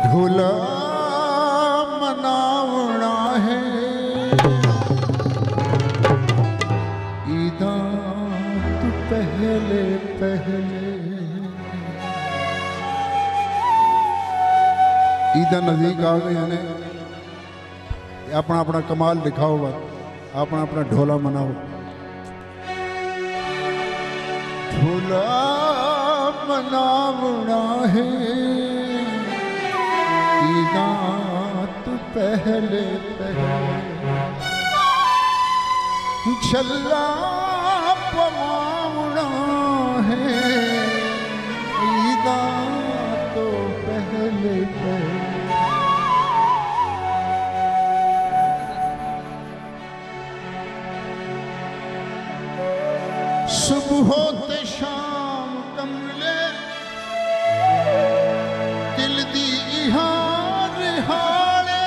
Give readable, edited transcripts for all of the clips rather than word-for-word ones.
ढोला मनावना है ईदा तू पहले पहले ईदा नजदीक आ गए ने अपना अपना कमाल दिखाओ अपना अपना ढोला मनाओ ढोला मनावना है ईदा तू पहले पहले छल्ला पवावना है ईदा तो पहले पहले सुबह होते शाम कमले दिल दी इहार हाले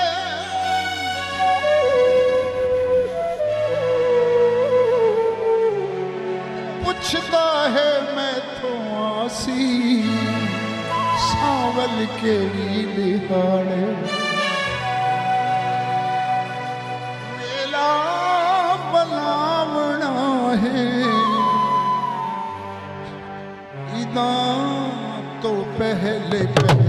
पुछदा है मैं तो आसी सावल केड़ी लिहाड़े मेला बनावना है ईदा तो पहले पहले